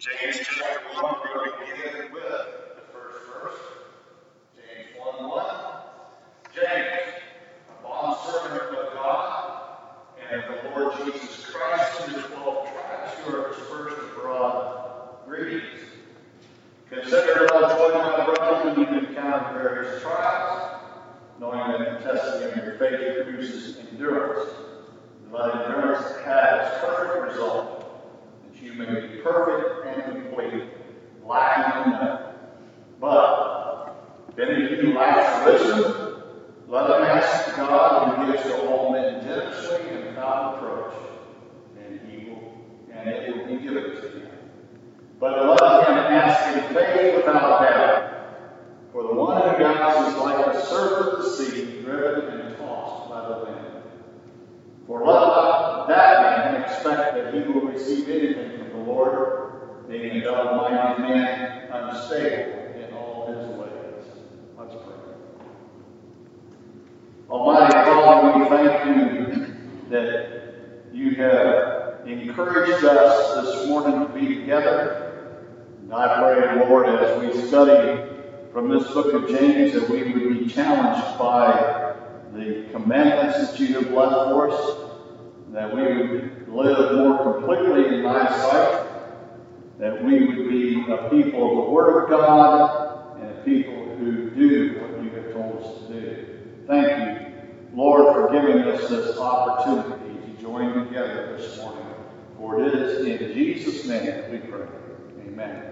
James chapter 1, we're going to begin with the first verse. James 1:1. James, a bondservant of God and of the Lord Jesus Christ, to the 12 tribes who are dispersed abroad, greetings. Consider it all joy, my brethren, when you encounter various trials, knowing that the testing of your faith produces endurance. Let endurance have its perfect result, that you may be perfect and complete, lacking in nothing. But if any of you lacks wisdom, let him ask God, who gives to all men generously and without reproach, and it will be given to him. But let him ask in faith without doubt. For the one who doubts is like a surf of the sea, driven and tossed by the wind. For let not that man expect that he will receive anything from the Lord, being a double-minded man, unstable in all his ways. Let's pray. Almighty Father, we thank you that you have encouraged us this morning to be together. And I pray, Lord, as we study from this book of James, that we would be challenged by the commandments that you have left for us, that we would live more completely in thy sight, that we would be a people of the Word of God, and a people who do what you have told us to do. Thank you, Lord, for giving us this opportunity to join together this morning. For it is in Jesus' name that we pray. Amen.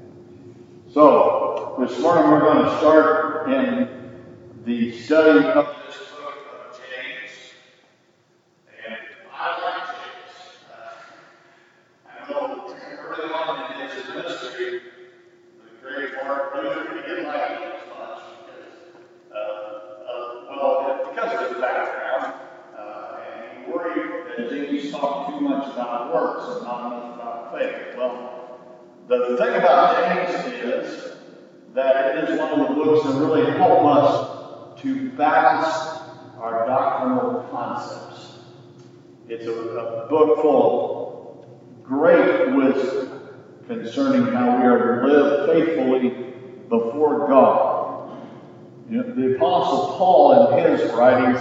So, this morning we're going to start in the study of this book of James. And I like James. I know early on in his ministry, the great Martin Luther, he didn't like him as much because of his background. And he worried that James talked too much about works and not enough about faith. Well, the thing about James is that it is one of the books that really help us to balance our doctrinal concepts. It's a book full of great wisdom concerning how we are to live faithfully before God. The Apostle Paul in his writings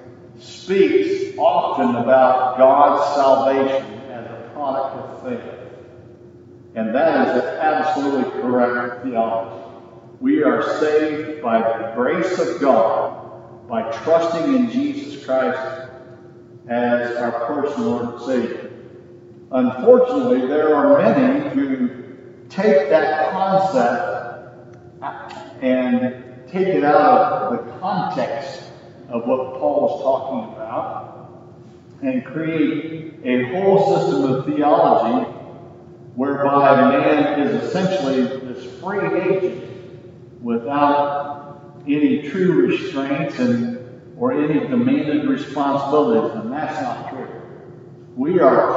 speaks often about God's salvation as a product of faith. And that is absolutely correct theology. We are saved by the grace of God, by trusting in Jesus Christ as our personal Lord and Savior. Unfortunately, there are many who take that concept and take it out of the context of what Paul is talking about and create a whole system of theology whereby man is essentially this free agent without any true restraints or any demanded responsibilities, and that's not true. We are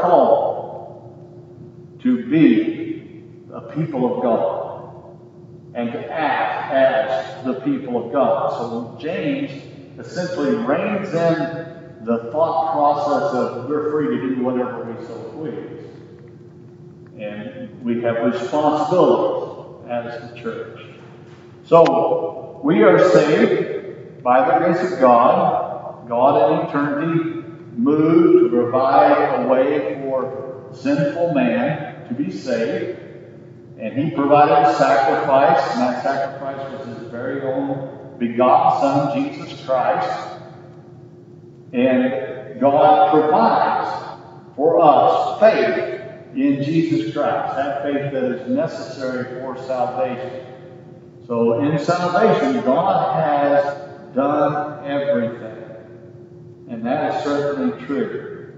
called to be a people of God and to act as the people of God. So James essentially reins in the thought process of we're free to do whatever we so please. And we have responsibilities as the church. So, we are saved by the grace of God. God in eternity moved to provide a way for sinful man to be saved. And he provided a sacrifice, and that sacrifice was his very own begotten Son, Jesus Christ. And God provides for us faith in Jesus Christ, that faith that is necessary for salvation. So in salvation, God has done everything. And that is certainly true.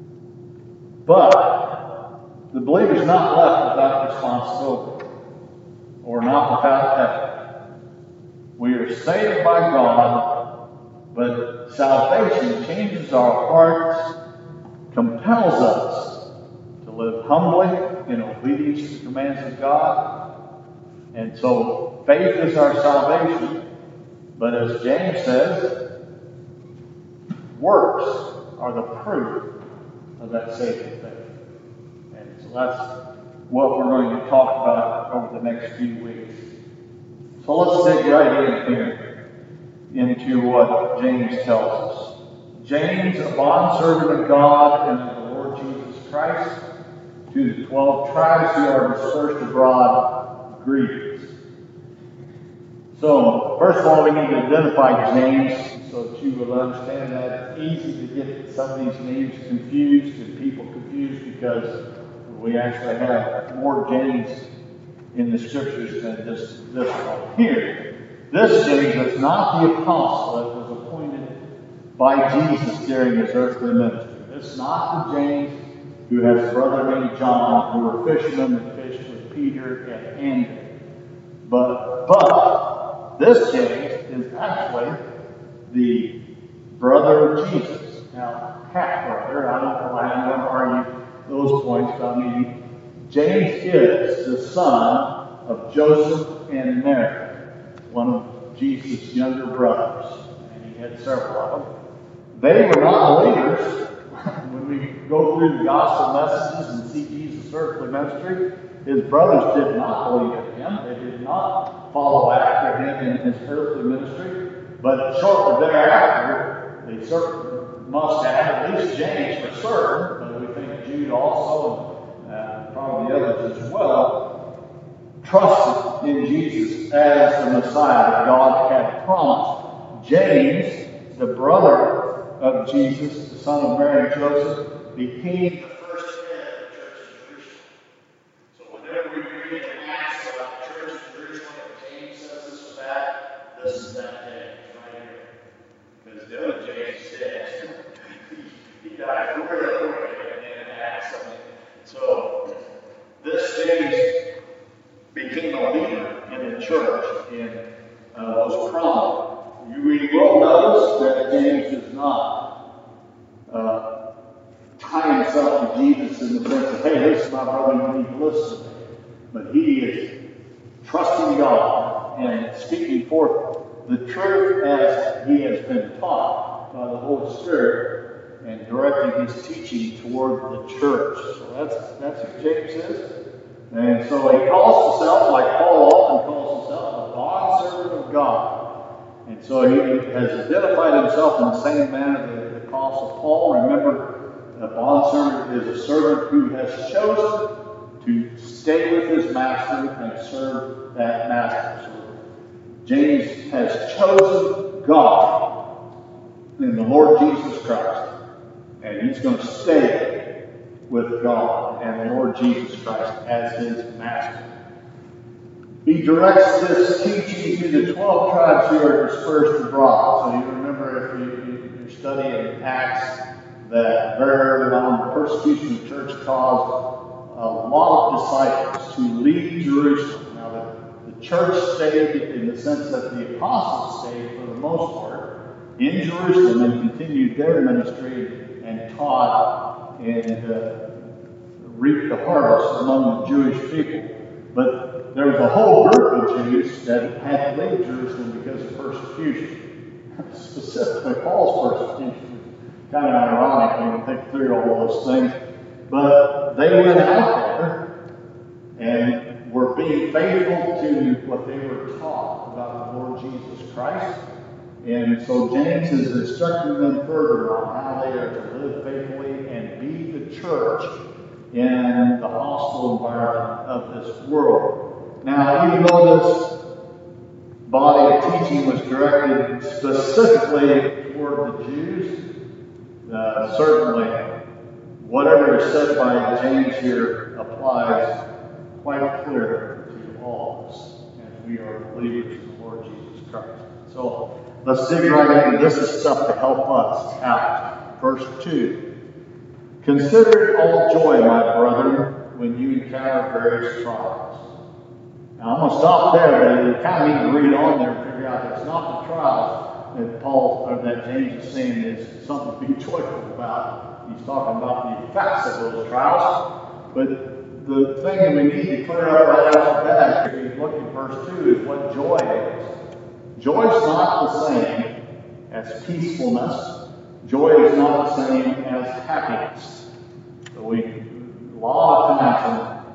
But the believer is not left without responsibility or not without effort. We are saved by God, but salvation changes our hearts, compels us to live humbly in obedience to the commands of God. And so faith is our salvation, but as James says, works are the proof of that saving faith. And so what we're going to talk about over the next few weeks. So let's dig right in here into what James tells us. James, a bondservant of God and of the Lord Jesus Christ, to the 12 tribes who are dispersed abroad, greetings. So, first of all, we need to identify James so that you will understand that it's easy to get some of these names confused and people confused because we actually have more James in the scriptures than this one here. This James is not the apostle that was appointed by Jesus during his earthly ministry. This is not the James who has a brother named John, who were fishermen and fished with Peter and Andrew. But this James is actually the brother of Jesus. Now, half-brother, I don't know, I don't argue those points, but I mean, James is the son of Joseph and Mary, one of Jesus' younger brothers, and he had several of them. They were not believers. When we go through the gospel messages and see Jesus' earthly ministry, his brothers did not believe in him. They did not follow after him in his earthly ministry. But shortly thereafter, they certainly must have, at least James for certain, but we think Jude also, and probably the others as well, trusted in Jesus as the Messiah that God had promised. James, the brother of Jesus, the son of Mary and Joseph, became the first head of the church of Jerusalem. So whenever we read in Acts about the church of Jerusalem, and James says this or that, this is that James right here. Because the other James is dead. He died really quickly in Acts. So this James became a leader in the church and was prominent. You will notice that James does not tie himself to Jesus in the sense of, hey, this is my brother, you need to listen to me. But he is trusting God and speaking forth the truth as he has been taught by the Holy Spirit and directing his teaching toward the church. So that's who James is. And so he calls himself, like Paul often calls himself, a bondservant of God. And so he has identified himself in the same manner that the Apostle Paul. Remember, a bondservant is a servant who has chosen to stay with his master and serve that master. So James has chosen God in the Lord Jesus Christ, and he's going to stay with God and the Lord Jesus Christ as his master. He directs this teaching to the 12 tribes who are dispersed abroad. So you remember, if you're studying Acts, that very early on, the persecution of the church caused a lot of disciples to leave Jerusalem. Now, the church stayed in the sense that the apostles stayed, for the most part, in Jerusalem and continued their ministry and taught and reaped the harvest among the Jewish people. But there was a whole group of Jews that had to leave Jerusalem because of persecution. Specifically, Paul's persecution. Kind of ironic when you think through all those things. But they went out there and were being faithful to what they were taught about the Lord Jesus Christ. And so James is instructing them further on how they are to live faithfully and be the church in the hostile environment of this world. Now, even though this body of teaching was directed specifically toward the Jews, certainly whatever is said by James here applies quite clearly to all of us, as we are believers in the Lord Jesus Christ. So let's dig right into this. Is stuff to help us out. Verse 2. Consider it all joy, my brethren, when you encounter various trials. Now, I'm going to stop there, but you kind of need to read on there and figure out that it's not the trials that Paul or that James is saying is something to be joyful about. He's talking about the effects of those trials. But the thing that we need to clear up right off the bat, if you look at verse 2, is what joy is. Joy is not the same as peacefulness. Joy is not the same as happiness. So a lot of times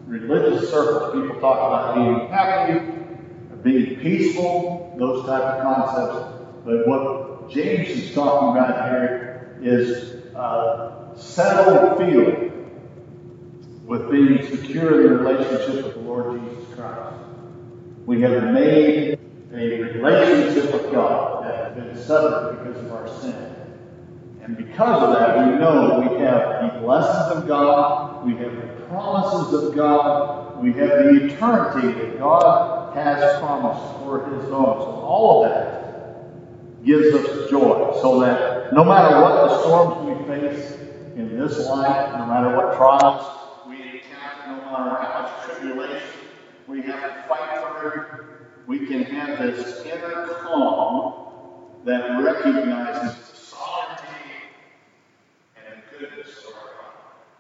religious circles, people talk about being happy, being peaceful, those type of concepts. But what James is talking about here is settled feeling with being secure in the relationship with the Lord Jesus Christ. We have made a relationship with God that has been severed because of our sin. And because of that, we know we have the blessings of God, we have the promises of God, we have the eternity that God has promised for His own. So all of that gives us joy, so that no matter what the storms we face in this life, no matter what trials we encounter, no matter how much tribulation we have to fight through, we can have this inner calm that recognizes the sovereignty and the goodness of our God.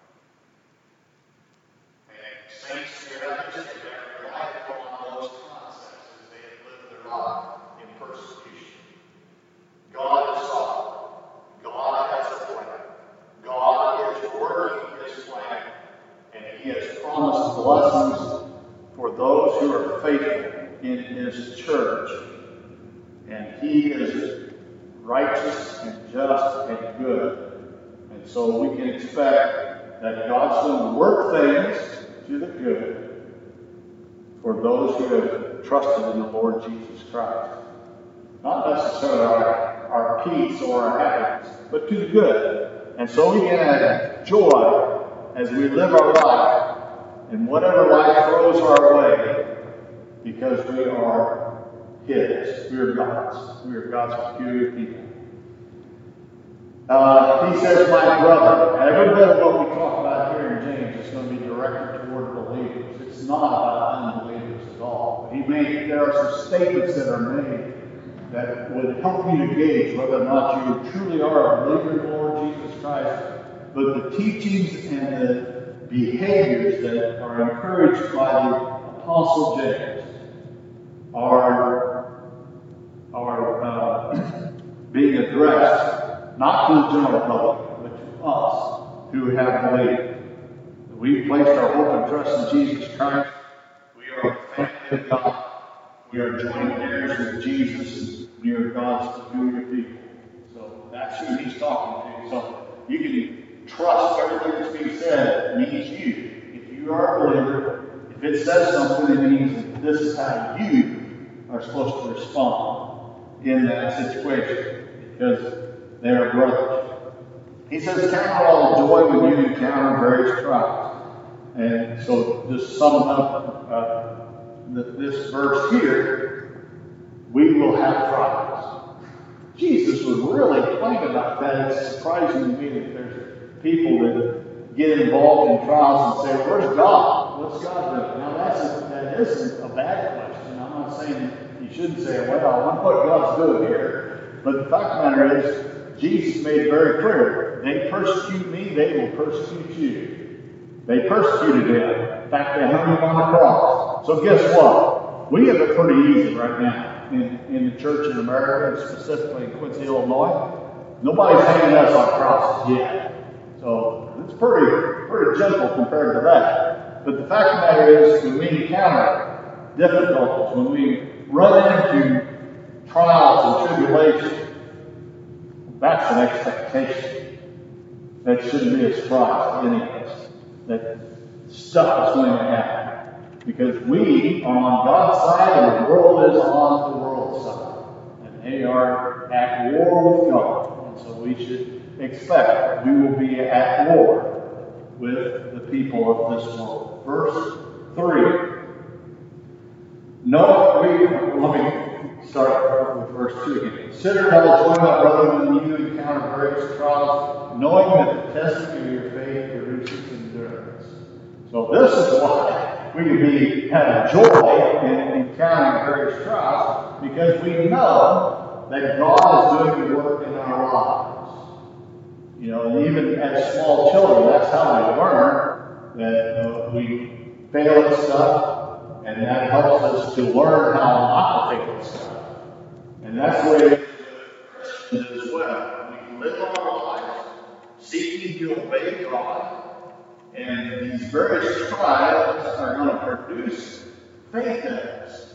And saints throughout history have relied upon those concepts as they have lived their life in persecution. God is sovereign. God has a plan. God is working His plan. And He has promised blessings for those who are faithful in His church. And He is righteous and just and good. And so we can expect that God's going to work things to the good for those who have trusted in the Lord Jesus Christ. Not necessarily our peace or our happiness, but to the good. And so we can have joy as we live our life and whatever life throws our way, because we are His. We are God's. We are God's peculiar people. He says, my brother. Every bit of what we talk about here in James is going to be directed toward believers. It's not about unbelievers at all. There are some statements that are made that would help you to gauge whether or not you truly are a believer in the Lord Jesus Christ. But the teachings and the behaviors that are encouraged by the Apostle James are being addressed not to the general public, but to us who have believed. We've placed our hope and trust in Jesus Christ. We are a family of God. We are joint heirs with Jesus. We are God's peculiar people. So that's who He's talking to. So you can trust everything that's being said means you. If you are a believer, if it says something, it means that this is how you are supposed to respond in that situation, because they are brothers. He says, count all joy when you encounter various trials. And so just summing up this verse here, we will have trials. Jesus was really plain about that. It's surprising to me that there's people that get involved in trials and say, where's God? What's God doing? Now that isn't a bad question. I'm not saying you shouldn't say, well, I wonder what God's doing here. But the fact of the matter is, Jesus made it very clear, they persecute me, they will persecute you. They persecuted Him. In fact, they hung Him on the cross. So guess what? We have it pretty easy right now in the church in America, and specifically in Quincy, Illinois. Nobody's hanging us on crosses yet. So it's pretty gentle compared to that. But the fact of the matter is, when we encounter difficulties, when we run into trials and tribulations, that's an expectation. That shouldn't be a surprise to any of us. That stuff is going to happen. Because we are on God's side and the world is on the world's side. And they are at war with God. And so we should expect we will be at war with the people of this world. Verse 3. Let me start with verse 2 again. Consider all joy, my brother, when you encounter various trials, knowing that the testing of your faith produces endurance. So this is why we can be having joy in encountering various trials, because we know that God is doing the work in our lives. You know, and even as small children, that's how we learn that we fail at stuff. And that helps us to learn how not to fail at stuff. And that's the way it is with Christians as well. We live our lives seeking to obey God And these various trials are going to produce faith in us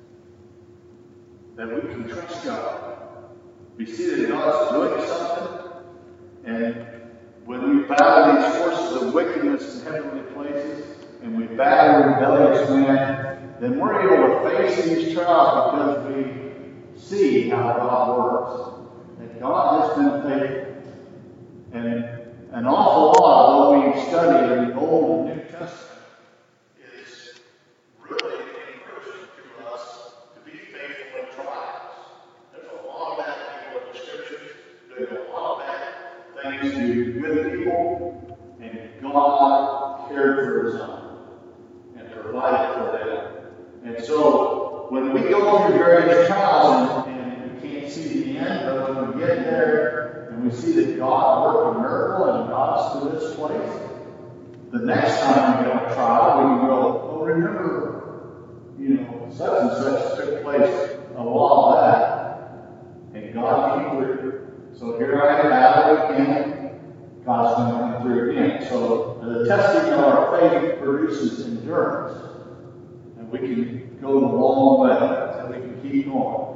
that we can trust God. We see that God's doing something, and when we battle these forces of wickedness in heavenly places, and we battle rebellious man, then we're able to face these trials because we see how God works. That God has been faithful. And an awful lot of what we study in the Old and New Testament is really encouraging to us to be faithful in trials. There's a lot of bad people in the Scriptures doing a lot of bad things to good people, and God cared for His own and provided for them. And so when we go through various trials and we can't see the end, but when we get there and we see that God worked a miracle and got us to this place, the next time we get a trial, we can go, oh, remember, such and such took place a while back, and God came through. So here I am battle again. God's going to come through again. So the testing of our faith produces endurance. And we can go the long way, and we can keep going.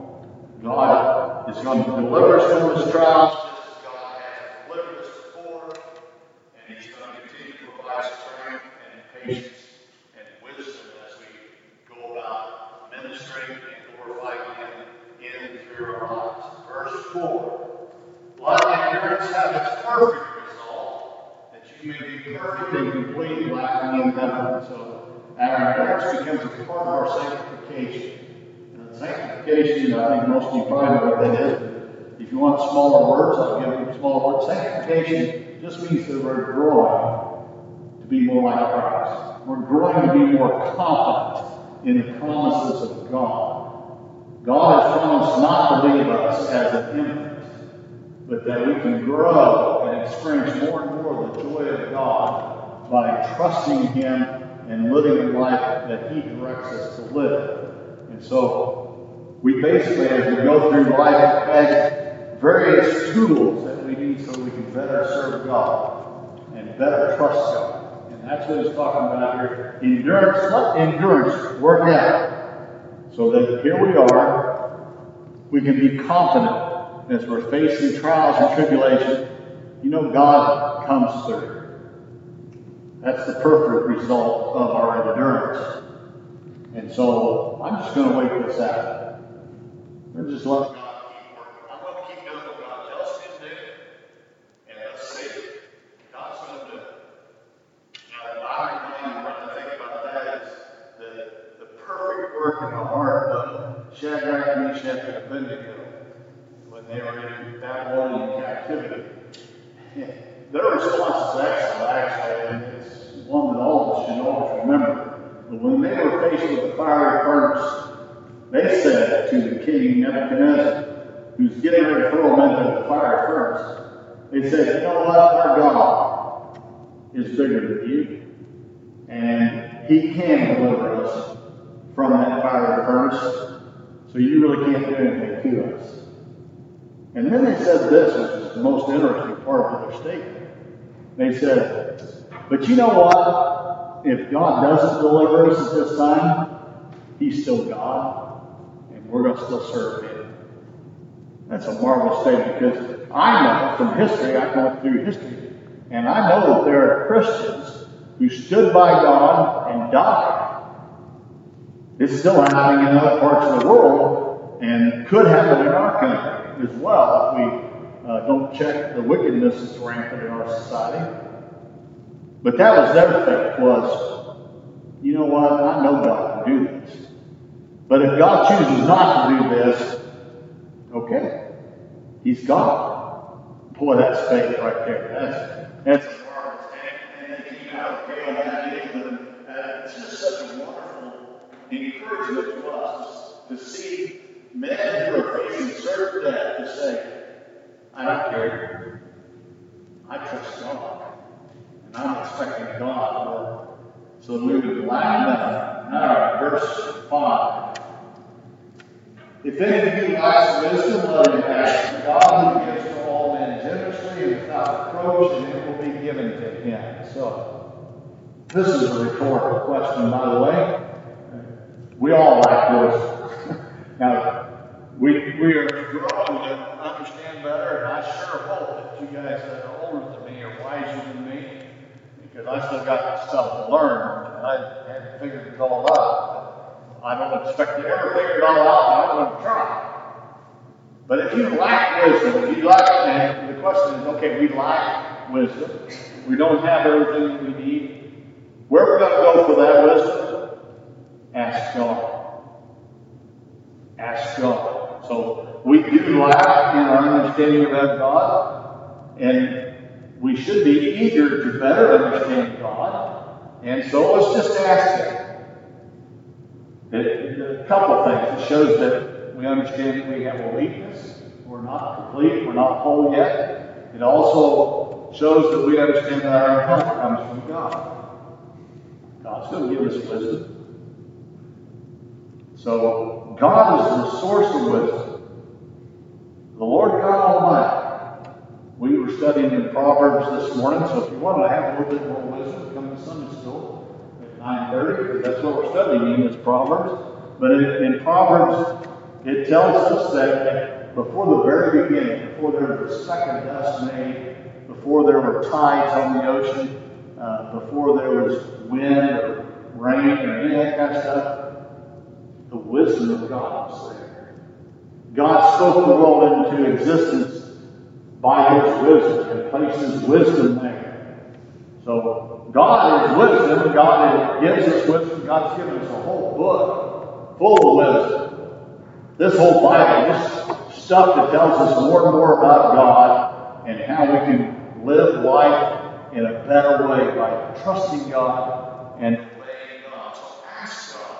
God is going to deliver us from His trials, just as God has delivered us before, and He's going to continue to provide strength and patience and wisdom as we go about ministering and glorifying Him in and through our lives. Verse 4. Let endurance have its perfect result, that you may be perfect and complete, lacking in nothing. So our endurance becomes a part of our sanctification. And sanctification, I think most of you probably know what that is. If you want smaller words, I'll give you smaller words. Sanctification just means that we're growing to be more like Christ. We're growing to be more confident in the promises of God. God has promised not to leave us as an infant, but that we can grow and experience more and more of the joy of God by trusting Him and living a life that He directs us to live. And so we basically, as we go through life, have various tools that we need so we can better serve God and better trust God. And that's what He's talking about here. Endurance, let endurance work out. So that here we are, we can be confident as we're facing trials and tribulation. God comes through. That's the perfect result of our endurance. And so I'm just going to wait this out. We're just let God keep working. I'm going to keep doing what God tells me to do. And let's see. God's going to do it. Now, the bottom line when I think about that is the perfect work in the heart of Shadrach, Meshach, and Abednego when they were in Babylonian captivity. Their response is excellent, actually, and it's one that all of us should always remember. But when they were faced with the fiery furnace, they said to the king Nebuchadnezzar, who's getting ready to throw them into the fiery furnace, they said, you know what, our God is bigger than you, and He can deliver us from that fiery furnace, so you really can't do anything to us. And then they said this, which is the most interesting part of their statement. They said, but you know what? If God doesn't deliver us at this time, He's still God, and we're going to still serve Him. That's a marvelous statement, because I know from history, I've gone through history, and I know that there are Christians who stood by God and died. It's still happening in other parts of the world, and could happen in our country as well if we don't check the wickedness that's rampant in our society. But that was their faith, was, you know what, I know God can do this. But if God chooses not to do this, okay, He's God. Boy, that's faith right there. That's a marvelous thing. And they came out okay on that day. It's just such a wonderful encouragement to us to see men who are facing certain death to say, I don't care. I trust God. And I'm expecting God to work. So we would line up. Now, verse 5. If any of you lacks wisdom, let him ask of God, who gives to all men generously and without reproach, and it will be given to him. So, This is a rhetorical question, by the way. We all lack wisdom. Now, we are growing to understand better, and I sure hope that you guys that are older than me are wiser than me, because I still got stuff to learn, and I haven't figured it all out. I don't expect to ever figure it all out, but I'm going to try. But if you lack wisdom, if you lack, and the question is, okay, we lack wisdom. We don't have everything that we need. Where are we going to go for that wisdom? Ask God. Ask God. So we do lack in our understanding about God, and we should be eager to better understand God. And so let's just ask Him. A couple things. It shows that we understand that we have a weakness. We're not complete. We're not whole yet. It also shows that we understand that our help comes from God. God's going to give us wisdom. So God is the source of wisdom. The Lord God Almighty. We were studying in Proverbs this morning, so if you want to have a little bit more wisdom, come to Sunday school at 9:30, because that's what we're studying in is Proverbs. But in Proverbs, it tells us that before the very beginning, before there was a speck of dust made, before there were tides on the ocean, before there was wind or rain or any of that kind of stuff, the wisdom of God was there. God spoke the world into existence by His wisdom and placed His wisdom there. So God is wisdom. God gives us wisdom. God's given us a whole book full of wisdom. This whole Bible, this stuff that tells us more and more about God and how we can live life in a better way by trusting God and obeying God. So ask God.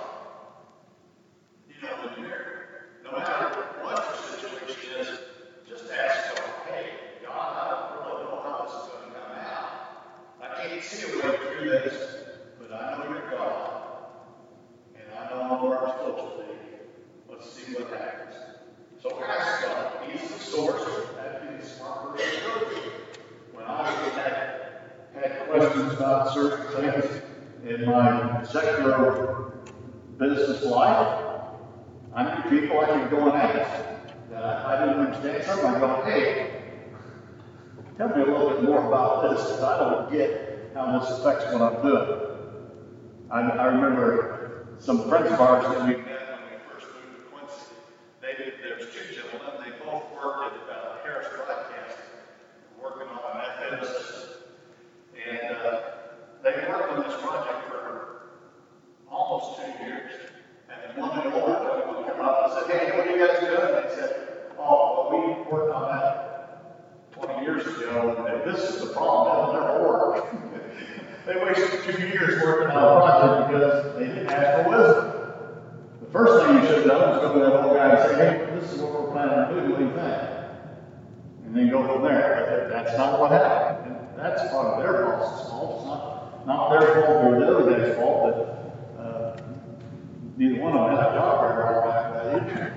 You know, when no matter what your situation is, just ask God, hey, God, I don't really know how this is going to come out. I can't see a way through this, but I know you're God. And I know where I'm supposed to be. Let's see what happens. So ask God. He's the source. That'd be the smart person to go to. When I had questions about certain things in my secular business life, I knew people I could go and ask that I didn't understand something. I go, hey, tell me a little bit more about this, because I don't get how this affects what I'm doing. I remember some friends of ours that we met when we first moved to Quincy. There was two gentlemen. They both worked at Harris Broadcasting, working on an FM system. And they worked on this project for almost 2 years. And then one of the older gentlemen would come up and say, hey, what are you guys doing? And they said, oh, well, we worked on that 20 years ago, and this is the problem. It'll never work. They wasted 2 years working on a project because they didn't ask for wisdom. The first thing you should have done is go to that old guy and say, hey, this is what we're planning to do. What do you think? And then go from there. But that's not what happened. And that's part of their boss's fault. It's not their fault or the other guy's fault, but neither one of them had a job very well after that either.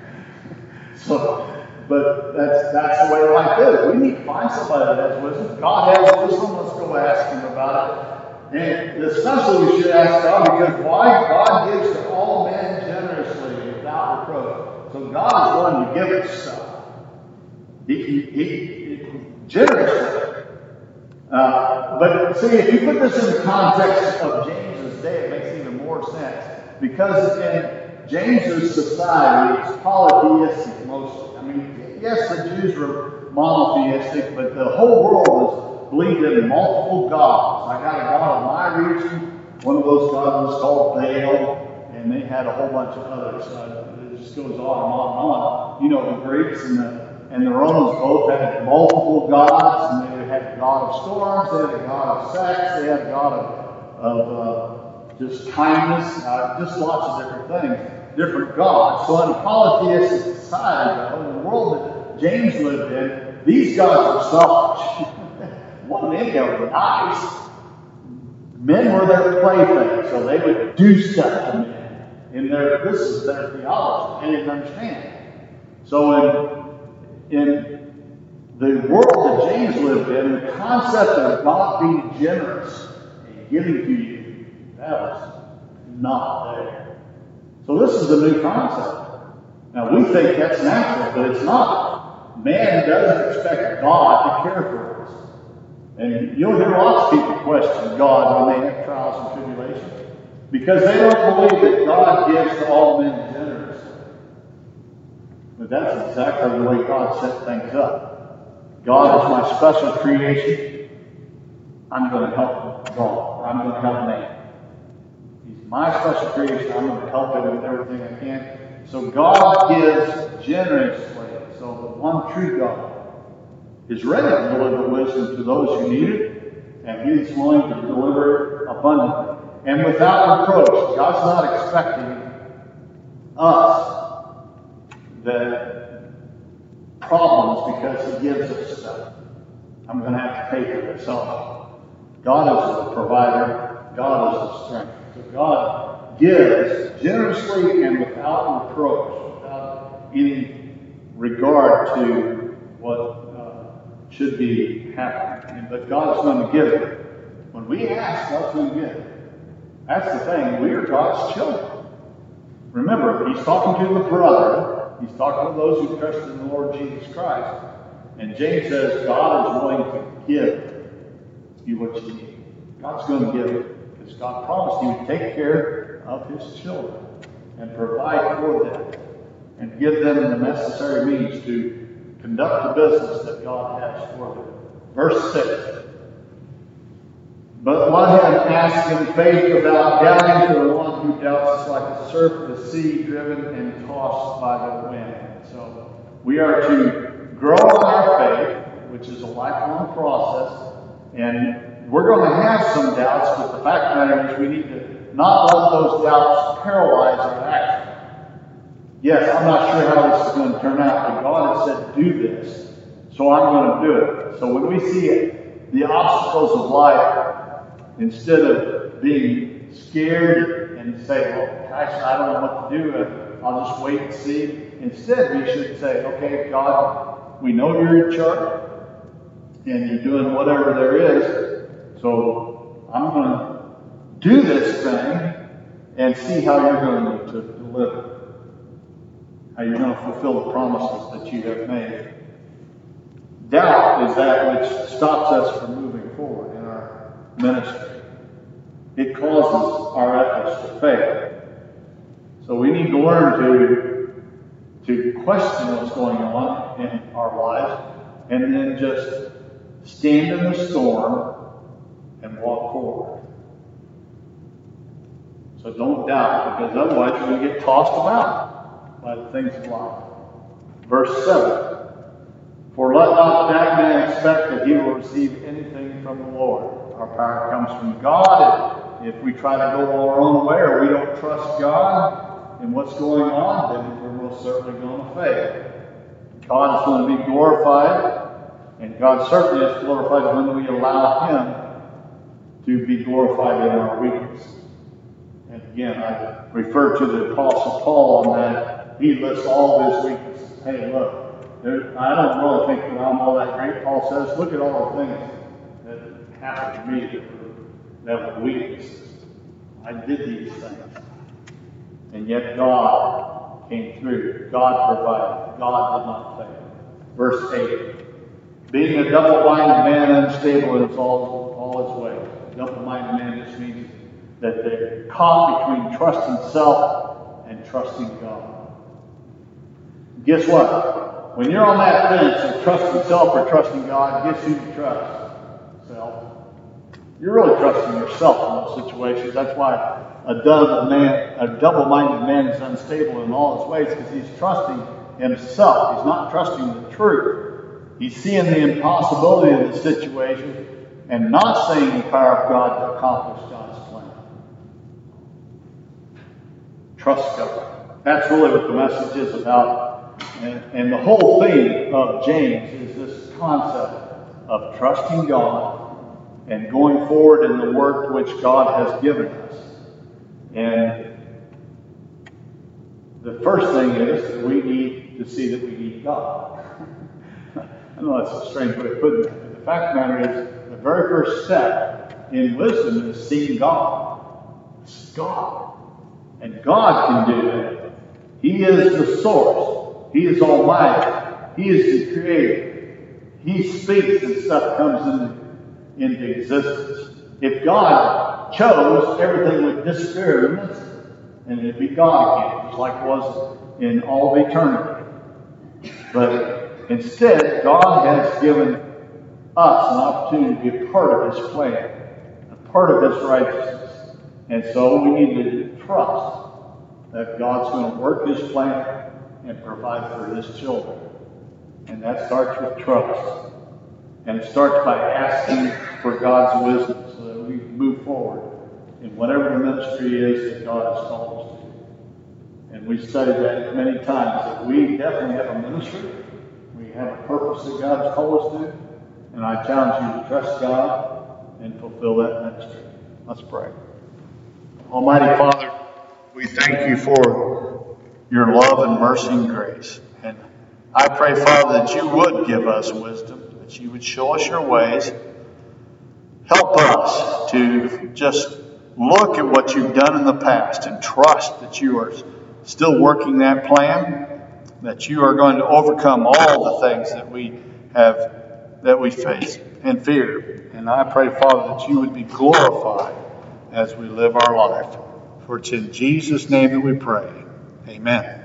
So, but that's the way life is. We need to find somebody that has wisdom. God has wisdom. Let's go ask Him about it. And especially we should ask God, because why? God gives to all men generously without reproach. So God is willing to give us stuff. He generously. But see, if you put this in the context of James's day, it makes even more sense. Because in James's society, it's polytheistic mostly. I mean, yes, the Jews were monotheistic, but the whole world was believed in multiple gods. I got a god of my region. One of those gods was called Baal, and they had a whole bunch of others. It just goes on and on and on. You know, the Greeks and the Romans both had multiple gods, and they had a god of storms, they had a god of sex, they had a god of just kindness, just lots of different things, different gods. So in a polytheistic society, though, in the world that James lived in, these gods were selfish. One of them were nice. Men were their playthings, so they would do stuff to men. This is their theology. They didn't understand. So in the world that James lived in, the concept of God being generous and giving to you That was not there. So this is a new concept. Now we think that's natural, but it's not. Man doesn't expect God to care for us. And you'll hear lots of people question God when they have trials and tribulations, because they don't believe that God gives to all men generously. But that's exactly the way God set things up. God is my special creation. I'm going to help God. I'm going to help man. He's my special creation. I'm going to help him with everything I can. So God gives generously. So the one true God is ready to deliver wisdom to those who need it, and He's willing to deliver it abundantly and without reproach. God's not expecting us the problems because He gives us stuff. I'm going to have to pay for this. So God is the provider. God is the strength. So God gives generously and without reproach, without any regard to what should be happening. But God's going to give it. When we ask, God's going to give it. That's the thing. We are God's children. Remember, He's talking to the brother. He's talking to those who trust in the Lord Jesus Christ. And James says God is willing to give you what you need. God's going to give it. Because God promised He would take care of His children and provide for them and give them the necessary means to conduct the business that God has for them. Verse 6. But let him ask in faith without doubting, for the one who doubts is like a surf of the sea driven and tossed by the wind. So we are to grow in our faith, which is a lifelong process, and we're going to have some doubts, but the fact of the matter is we need to not let those doubts paralyze our action. Yes, I'm not sure how this is going to turn out, but God has said, do this, so I'm going to do it. So when we see the obstacles of life, instead of being scared and say, well, gosh, I don't know what to do, I'll just wait and see. Instead, we should say, okay, God, we know you're in charge, and you're doing whatever there is, so I'm going to do this thing and see how you're going to deliver. How you're going to fulfill the promises that you have made. Doubt is that which stops us from moving forward in our ministry. It causes our efforts to fail. So we need to learn to question what's going on in our lives and then just stand in the storm and walk forward. So don't doubt, because otherwise you're going to get tossed about by the things of life. Verse 7. For let not that man expect that he will receive anything from the Lord. Our power comes from God. And if we try to go our own way or we don't trust God in what's going on, then we're most certainly going to fail. God is going to be glorified, and God certainly is glorified when we allow Him to be glorified in our weakness. And again, I refer to the Apostle Paul on that. He lists all of his weaknesses. Hey, look, I don't really think that I'm all that great. Paul says, look at all the things that happened to me that were weaknesses. I did these things. And yet God came through. God provided. God did not fail. Verse 8. Being a double-minded man, unstable in all his ways. A double-minded man just means that they're caught between trusting self and trusting God. Guess what? When you're on that fence of trusting self or trusting God, guess who you trust? Self. You're really trusting yourself in those situations. That's why a double-minded man is unstable in all his ways, because he's trusting himself. He's not trusting the truth. He's seeing the impossibility of the situation and not seeing the power of God to accomplish God's plan. Trust God. That's really what the message is about. And the whole theme of James is this concept of trusting God and going forward in the work which God has given us. And the first thing is that we need to see that we need God. I know that's a strange way of putting it, but the fact of the matter is, the very first step in wisdom is seeing God. It's God. And God can do that. He is the source. He is almighty. He is the creator. He speaks and stuff comes into existence. If God chose, everything would disappear in this, and it'd be God again, just like it was in all of eternity. But instead, God has given us an opportunity to be a part of His plan, a part of His righteousness. And so we need to trust that God's going to work His plan and provide for His children. And that starts with trust. And it starts by asking for God's wisdom so that we move forward in whatever the ministry is that God has called us to. And we've studied that many times, that we definitely have a ministry. We have a purpose that God's called us to. And I challenge you to trust God and fulfill that ministry. Let's pray. Almighty Father, we thank you for your love and mercy and grace. And I pray, Father, that you would give us wisdom, that you would show us your ways. Help us to just look at what you've done in the past and trust that you are still working that plan, that you are going to overcome all the things that we face and fear. And I pray, Father, that you would be glorified as we live our life. For it's in Jesus' name that we pray. Amen.